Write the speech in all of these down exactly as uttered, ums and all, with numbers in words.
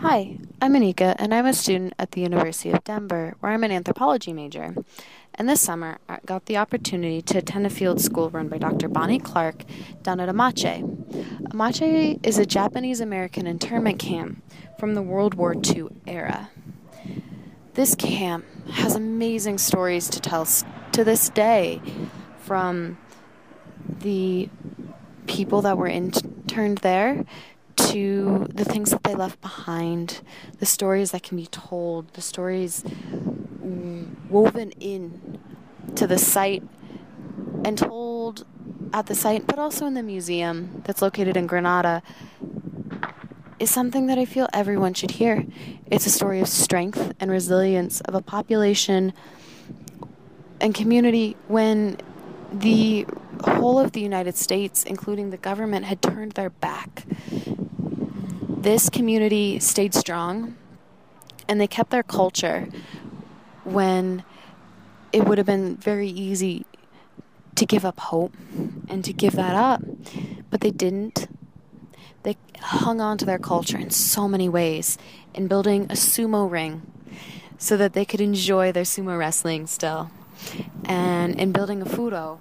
Hi, I'm Anika, and I'm a student at the University of Denver, where I'm an anthropology major. And this summer, I got the opportunity to attend a field school run by Doctor Bonnie Clark down at Amache. Amache is a Japanese American internment camp from the World War Two era. This camp has amazing stories to tell to this day, from the people that were interned there to the things that they left behind, the stories that can be told, the stories woven in to the site and told at the site, but also in the museum that's located in Granada, is something that I feel everyone should hear. It's a story of strength and resilience of a population and community when the whole of the United States, including the government, had turned their back. This community stayed strong, and they kept their culture when it would have been very easy to give up hope and to give that up, but they didn't. They hung on to their culture in so many ways, in building a sumo ring so that they could enjoy their sumo wrestling still, and in building a furo,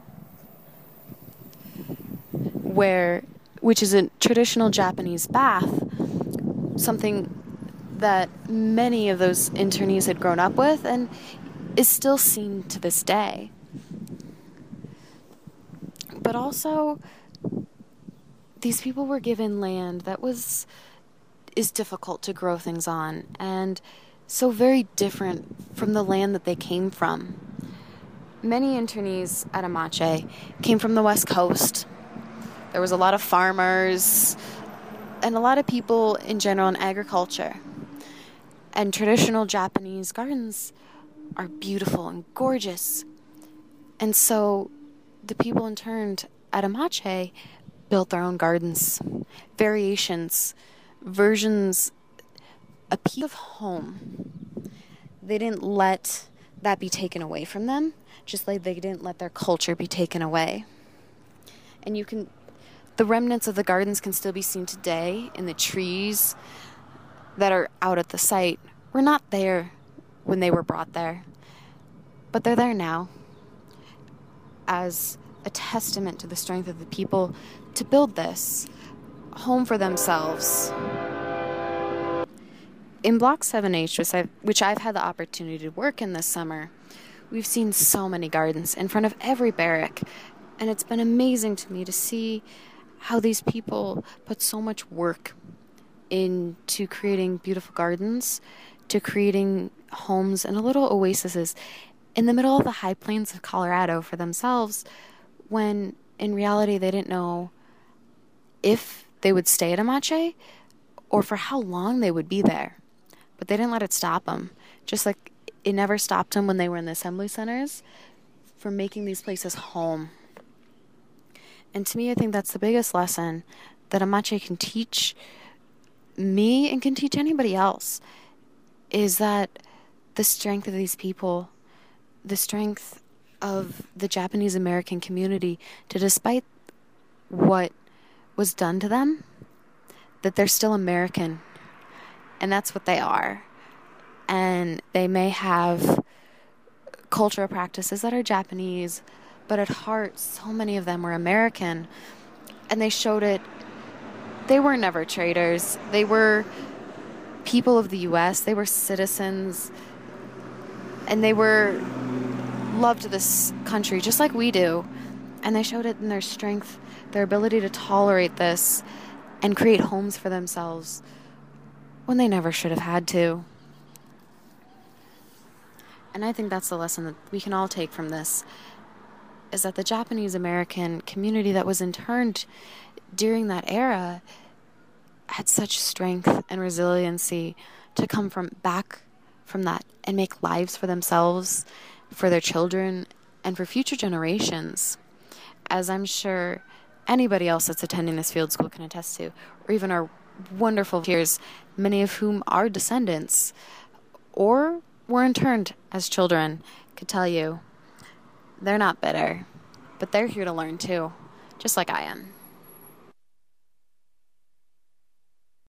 where which is a traditional Japanese bath, something that many of those internees had grown up with and is still seen to this day. But also, these people were given land that was is difficult to grow things on, and so very different from the land that they came from. Many internees at Amache came from the West Coast. There was a lot of farmers and a lot of people in general in agriculture. And traditional Japanese gardens are beautiful and gorgeous. And so the people interned at Amache built their own gardens, variations, versions, a piece of home. They didn't let that be taken away from them, just like they didn't let their culture be taken away. And you can, the remnants of the gardens can still be seen today in the trees that are out at the site. We're not there when they were brought there, but they're there now as a testament to the strength of the people to build this home for themselves. In Block seven H, which I've, which I've had the opportunity to work in this summer, we've seen so many gardens in front of every barrack, and it's been amazing to me to see how these people put so much work into creating beautiful gardens, to creating homes and little oases in the middle of the high plains of Colorado for themselves, when in reality they didn't know if they would stay at Amache or for how long they would be there. But they didn't let it stop them, just like it never stopped them when they were in the assembly centers from making these places home. And to me, I think that's the biggest lesson that Amache can teach me and can teach anybody else, is that the strength of these people, the strength of the Japanese American community, to despite what was done to them, that they're still American, and that's what they are. And they may have cultural practices that are Japanese, but at heart, so many of them were American, and they showed it. They were never traitors. They were people of the U S. They were citizens, and they were loved this country just like we do. And they showed it in their strength, their ability to tolerate this and create homes for themselves when they never should have had to. And I think that's the lesson that we can all take from this, is that the Japanese American community that was interned during that era had such strength and resiliency to come from back from that and make lives for themselves, for their children, and for future generations, as I'm sure anybody else that's attending this field school can attest to, or even our wonderful peers, many of whom are descendants or were interned as children, could tell you. They're not bitter, but they're here to learn too, just like I am.